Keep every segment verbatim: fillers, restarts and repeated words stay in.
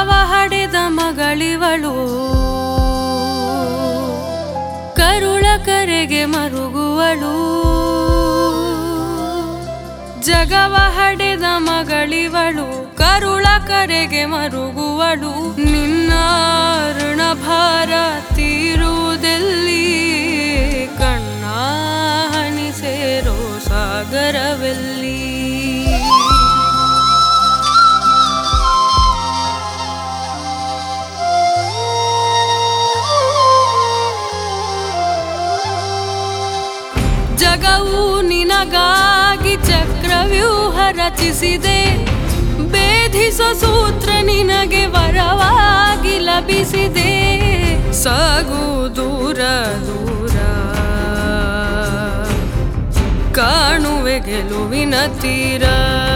ಜಗವ ಹಡೆದ ಮಗಳಿವಳು, ಕರುಳ ಕರೆಗೆ ಮರುಗುವಳು. ಜಗವ ಹಡೆದ ಮಗಳಿವಳು, ಕರುಳ ಕರೆಗೆ ಮರುಗುವಳು. ನಿನ್ನ ಋಣಭಾರ ತೀರುವುದೆಲ್ಲಿ, ಕಣ್ಣ ಹನಿ ಸೇರೋ ಸಾಗರವೆಲ್ಲಿ. ಜಗವು ನಿನಗಾಗಿ ಚಕ್ರವ್ಯೂಹ ರಚಿಸಿದೆ, ಭೇದಿಸೋ ಸೂತ್ರ ನಿನಗೆ ವರವಾಗಿ ಲಭಿಸಿದೆ. ಸಾಗು ದೂರ ದೂರ, ಕಾಣುವೆ ಗೆಲುವಿನ ತೀರ.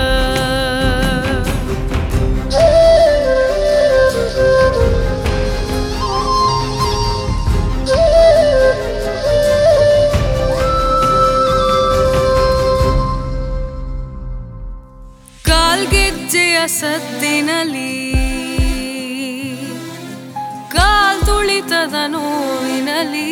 ಕಾಲ್ಗೆಜ್ಜೆಯ ಸದ್ದಿನಲ್ಲಿ, ಕಾಲ್ ತುಳಿತದ ನೋವಿನಲ್ಲಿ.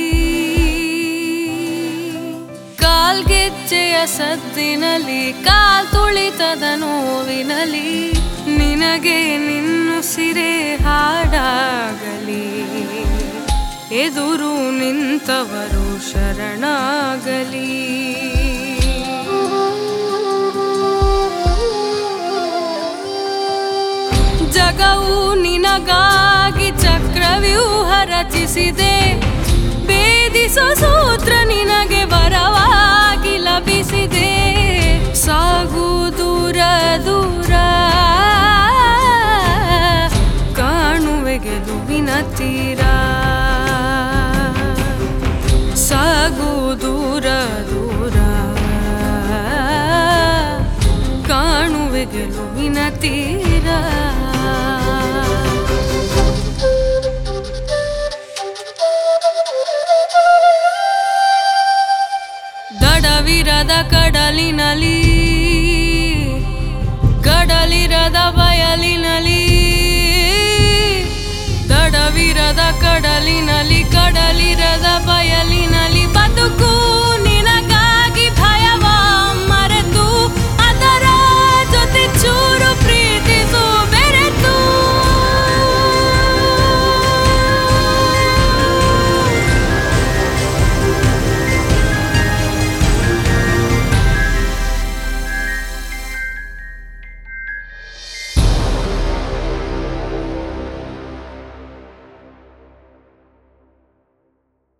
ಕಾಲ್ಗೆಜ್ಜೆಯ ಸದ್ದಿನಲ್ಲಿ, ಕಾಲ್ ತುಳಿತದ ನೋವಿನಲ್ಲಿ. ನಿನಗೆ ನಿನ್ನುಸಿರೆ ಹಾಡಾಗಲಿ, ಎದುರು ನಿಂತವರು ಶರಣಾಗಲಿ. ಜಗವು ನಿನಗಾಗಿ ಚಕ್ರವ್ಯೂಹ ರಚಿಸಿದೆ, ಭೇದಿಸೋ ಸೂತ್ರ ನಿನಗೆ ವರವಾಗಿ ಲಭಿಸಿದೆ. ಸಾಗು ದೂರ ದೂರ, ಕಾಣುವೆ ಗೆಲುವಿನ ತೀರ. ಸಾಗು ದೂರ ದೂರ, ಕಾಣುವೆ ಗೆಲುವಿನ ತೀರ. ದಡವಿರದ ಕಡಲಿನಲ್ಲಿ, ಕಡಲಿರದ ಬಯಲಿನಲ್ಲಿ. ದಡವಿರದ ಕಡಲಿನಲ್ಲಿ, ಕಡಲಿರದ ಬಯಲಿನಲ್ಲಿ.